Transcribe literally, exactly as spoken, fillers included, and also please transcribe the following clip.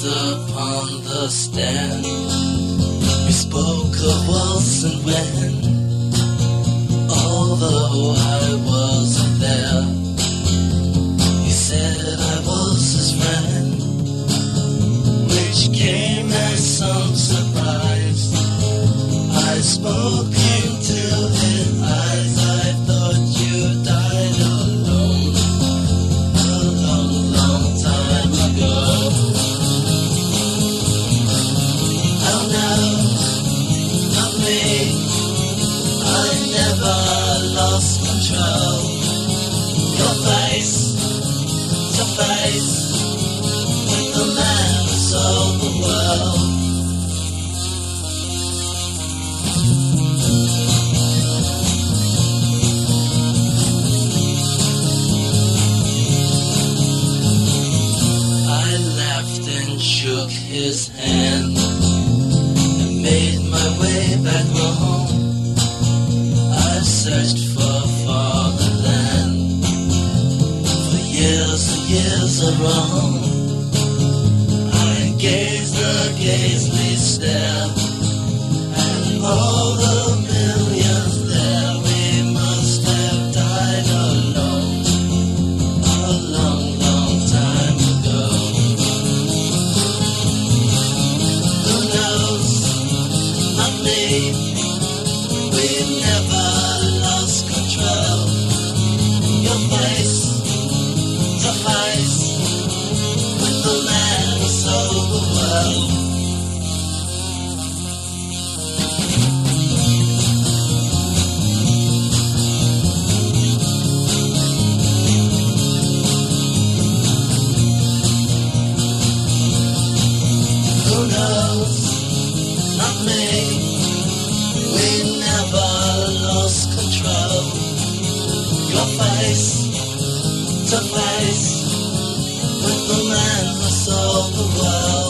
upon the stand. We spoke of waltz and when, although I wasn't there. He said I was his friend, which came as some surprise. I spoke into his eyes. I thought you died alone a long, long time ago. Oh no, not me. I never lost control. Your face to face with the man who sold the world. Shook his hand and made my way back home. I searched for fatherland for years and years around. I gazed a gazely stare and all the millions there. We must have died alone a long, long time ago. We never lost control. Your face to face with the man who sold the world. Who knows? Not me. We never lost control. Your face to face with the man who sold the world.